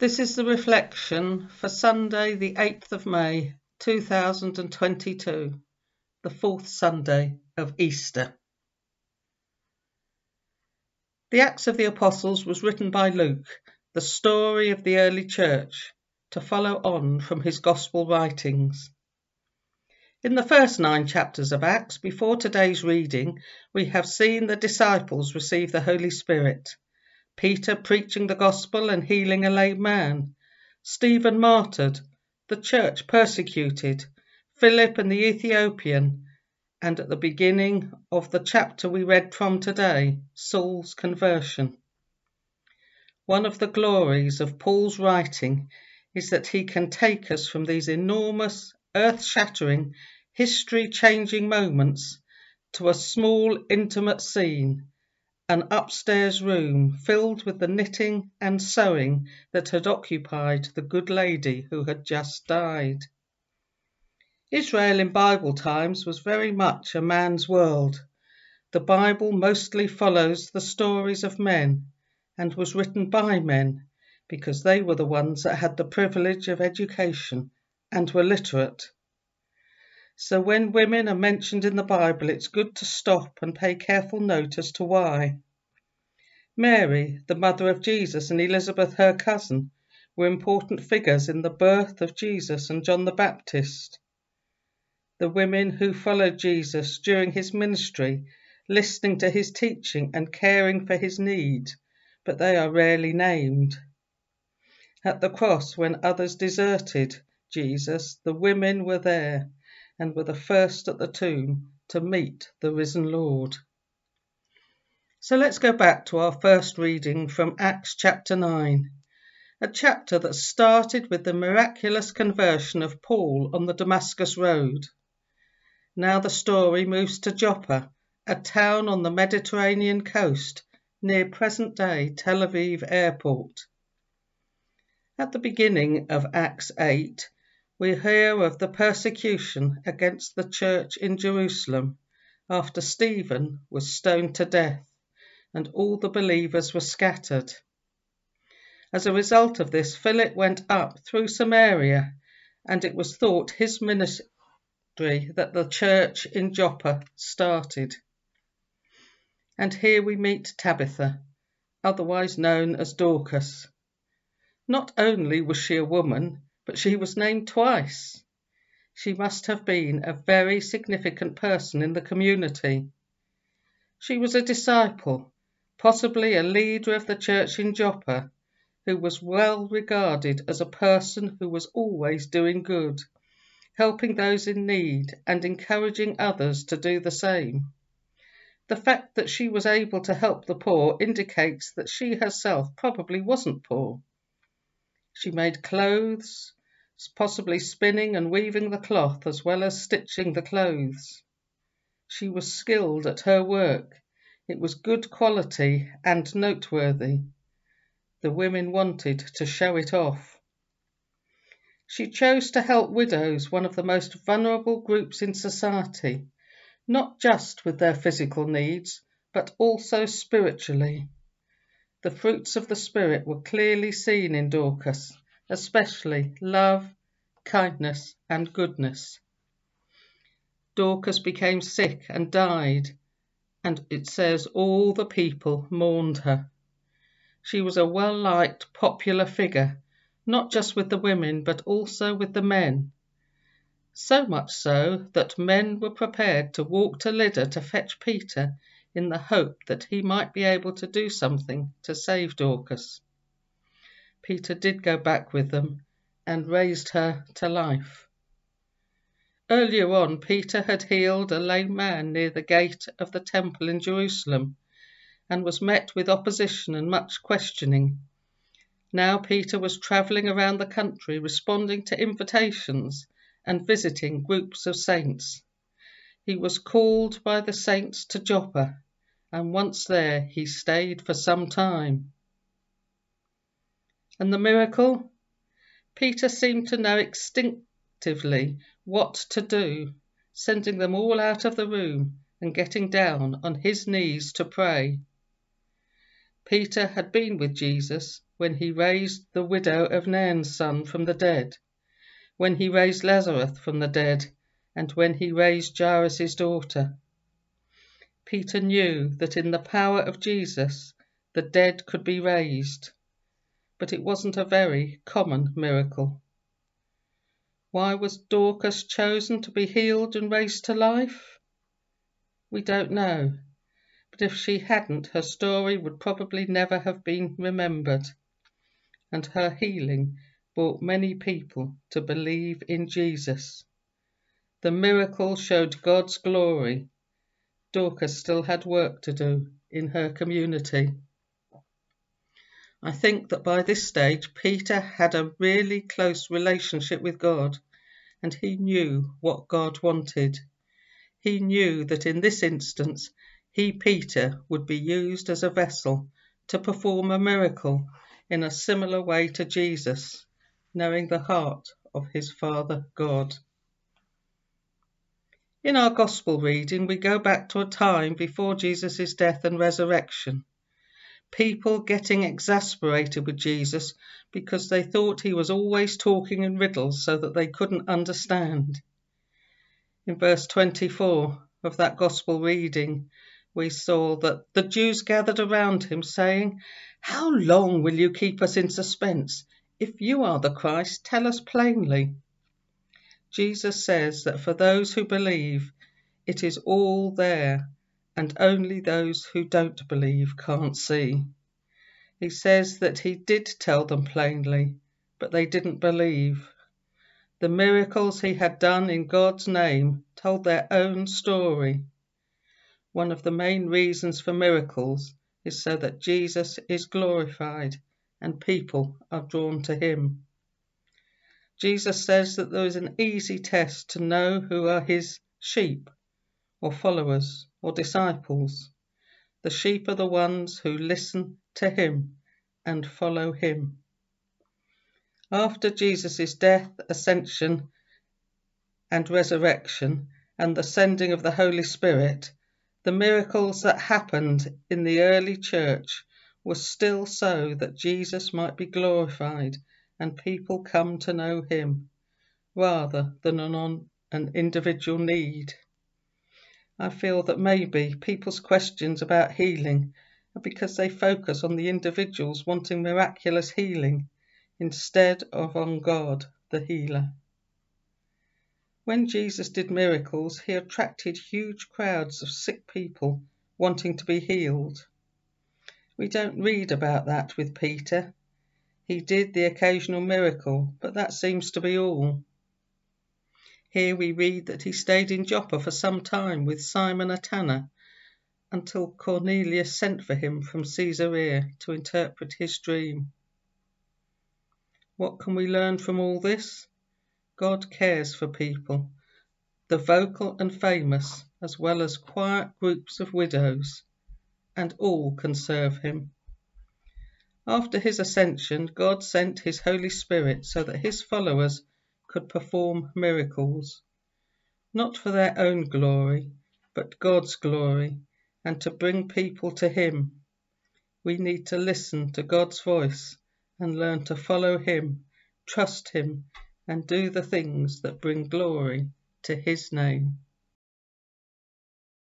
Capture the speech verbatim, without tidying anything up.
This is the reflection for Sunday, the eighth of May, two thousand twenty-two, the fourth Sunday of Easter. The Acts of the Apostles was written by Luke, the story of the early church, to follow on from his gospel writings. In the first nine chapters of Acts, before today's reading, we have seen the disciples receive the Holy Spirit. Peter preaching the gospel and healing a lame man, Stephen martyred, the church persecuted, Philip and the Ethiopian, and at the beginning of the chapter we read from today, Saul's conversion. One of the glories of Paul's writing is that he can take us from these enormous, earth-shattering, history-changing moments to a small, intimate scene, an upstairs room filled with the knitting and sewing that had occupied the good lady who had just died. Israel in Bible times was very much a man's world. The Bible mostly follows the stories of men and was written by men because they were the ones that had the privilege of education and were literate. So when women are mentioned in the Bible, it's good to stop and pay careful note as to why. Mary, the mother of Jesus, and Elizabeth, her cousin, were important figures in the birth of Jesus and John the Baptist. The women who followed Jesus during his ministry, listening to his teaching and caring for his need, but they are rarely named. At the cross, when others deserted Jesus, the women were there and were the first at the tomb to meet the risen Lord. So let's go back to our first reading from Acts chapter nine, a chapter that started with the miraculous conversion of Paul on the Damascus road. Now the story moves to Joppa, a town on the Mediterranean coast near present-day Tel Aviv airport. At the beginning of Acts eight, we hear of the persecution against the church in Jerusalem after Stephen was stoned to death and all the believers were scattered. As a result of this, Philip went up through Samaria, and it was thought his ministry that the church in Joppa started. And here we meet Tabitha, otherwise known as Dorcas. Not only was she a woman, but she was named twice. She must have been a very significant person in the community. She was a disciple, possibly a leader of the church in Joppa, who was well regarded as a person who was always doing good, helping those in need and encouraging others to do the same. The fact that she was able to help the poor indicates that she herself probably wasn't poor. She made clothes, possibly spinning and weaving the cloth as well as stitching the clothes. She was skilled at her work. It was good quality and noteworthy. The women wanted to show it off. She chose to help widows, one of the most vulnerable groups in society, not just with their physical needs, but also spiritually. The fruits of the Spirit were clearly seen in Dorcas, especially love, kindness, and goodness. Dorcas became sick and died, and it says all the people mourned her. She was a well-liked, popular figure, not just with the women, but also with the men. So much so that men were prepared to walk to Lydda to fetch Peter in the hope that he might be able to do something to save Dorcas. Peter did go back with them and raised her to life. Earlier on, Peter had healed a lame man near the gate of the temple in Jerusalem and was met with opposition and much questioning. Now Peter was travelling around the country responding to invitations and visiting groups of saints. He was called by the saints to Joppa, and once there he stayed for some time. And the miracle? Peter seemed to know instinctively what to do, sending them all out of the room and getting down on his knees to pray. Peter had been with Jesus when he raised the widow of Nain's son from the dead, when he raised Lazarus from the dead, and when he raised Jairus' daughter. Peter knew that in the power of Jesus the dead could be raised, but it wasn't a very common miracle. Why was Dorcas chosen to be healed and raised to life? We don't know, but if she hadn't, her story would probably never have been remembered, and her healing brought many people to believe in Jesus. The miracle showed God's glory. Dorcas still had work to do in her community. I think that by this stage Peter had a really close relationship with God, and he knew what God wanted. He knew that in this instance he, Peter, would be used as a vessel to perform a miracle in a similar way to Jesus, knowing the heart of his Father God. In our Gospel reading, we go back to a time before Jesus' death and resurrection. People getting exasperated with Jesus because they thought he was always talking in riddles so that they couldn't understand. In verse twenty-four of that Gospel reading, we saw that the Jews gathered around him, saying, "How long will you keep us in suspense? If you are the Christ, tell us plainly." Jesus says that for those who believe, it is all there, and only those who don't believe can't see. He says that he did tell them plainly, but they didn't believe. The miracles he had done in God's name told their own story. One of the main reasons for miracles is so that Jesus is glorified and people are drawn to him. Jesus says that there is an easy test to know who are his sheep, or followers, or disciples. The sheep are the ones who listen to him and follow him. After Jesus' death, ascension, and resurrection, and the sending of the Holy Spirit, the miracles that happened in the early church were still so that Jesus might be glorified and people come to know him, rather than on an individual need. I feel that maybe people's questions about healing are because they focus on the individuals wanting miraculous healing instead of on God, the healer. When Jesus did miracles, he attracted huge crowds of sick people wanting to be healed. We don't read about that with Peter. He did the occasional miracle, but that seems to be all. Here we read that he stayed in Joppa for some time with Simon a tanner, until Cornelius sent for him from Caesarea to interpret his dream. What can we learn from all this? God cares for people, the vocal and famous, as well as quiet groups of widows, and all can serve him. After his ascension, God sent his Holy Spirit so that his followers could perform miracles, not for their own glory, but God's glory, and to bring people to him. We need to listen to God's voice and learn to follow him, trust him, and do the things that bring glory to his name.